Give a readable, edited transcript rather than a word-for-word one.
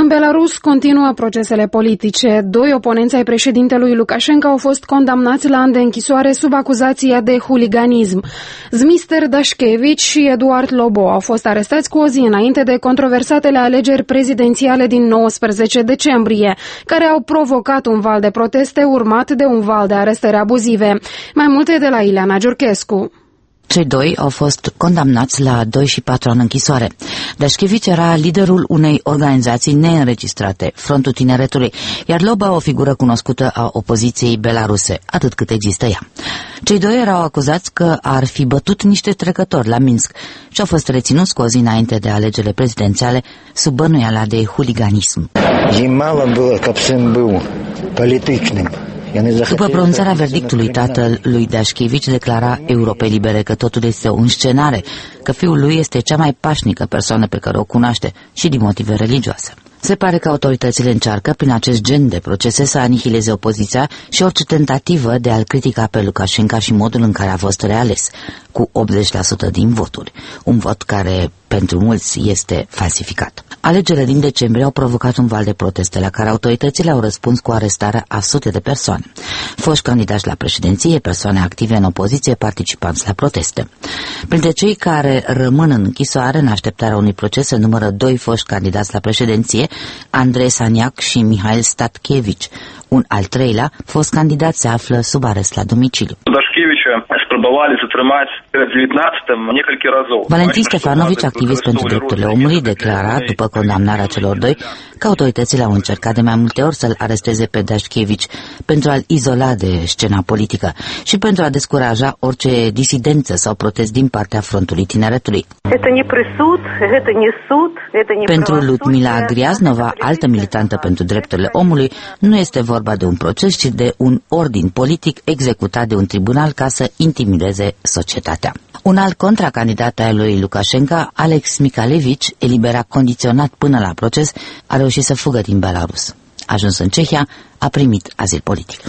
În Belarus continuă procesele politice. Doi oponenți ai președintelui Lukashenko au fost condamnați la ani de închisoare sub acuzația de huliganism. Zmister Dashkevich și Eduard Lobo au fost arestați cu o zi înainte de controversatele alegeri prezidențiale din 19 decembrie, care au provocat un val de proteste urmat de un val de arestări abuzive. Mai multe de la Ileana Giurchescu. Cei doi au fost condamnați la 2 și 4 ani închisoare. Dashkevich era liderul unei organizații neînregistrate, Frontul Tineretului, iar Loba o figură cunoscută a opoziției belaruse, atât cât există ea. Cei doi erau acuzați că ar fi bătut niște trecători la Minsk și au fost reținuți cu o zi înainte de alegerile prezidențiale sub bănuiala de huliganism. După pronunțarea verdictului, tatăl lui Dashkevich declara Europei Libere că totul este o înscenare, că fiul lui este cea mai pașnică persoană pe care o cunoaște și din motive religioase. Se pare că autoritățile încearcă, prin acest gen de procese, să anihileze opoziția și orice tentativă de a-l critica pe Lukashenko și modul în care a fost reales, cu 80% din voturi. Un vot care, pentru mulți, este falsificat. Alegerile din decembrie au provocat un val de proteste la care autoritățile au răspuns cu arestarea a sute de persoane. Foști candidați la președinție, persoane active în opoziție, participanți la proteste. Printre cei care rămân în închisoare în așteptarea unui proces se numără 2 foști candidați la președinție, Andrei Saniac și Mihail Statkevich. Un al treilea fost candidat se află sub arest la domiciliu. Valentin Stefanovici, activist pentru drepturile omului, declara, după condamnarea celor doi, că autoritățile au încercat de mai multe ori să-l aresteze pe Dashkevich pentru a-l izola de scena politică și pentru a descuraja orice disidență sau protest din partea Frontului Tineretului. Pentru Ludmila Griaznova, altă militantă pentru drepturile omului, nu este vorba de un proces, ci de un ordin politic executat de un tribunal ca să intimideze societatea. Un alt contracandidat al lui Lukashenko, Alex Mikhalevich, eliberat condiționat până la proces, a reușit să fugă din Belarus. Ajuns în Cehia, a primit azil politic.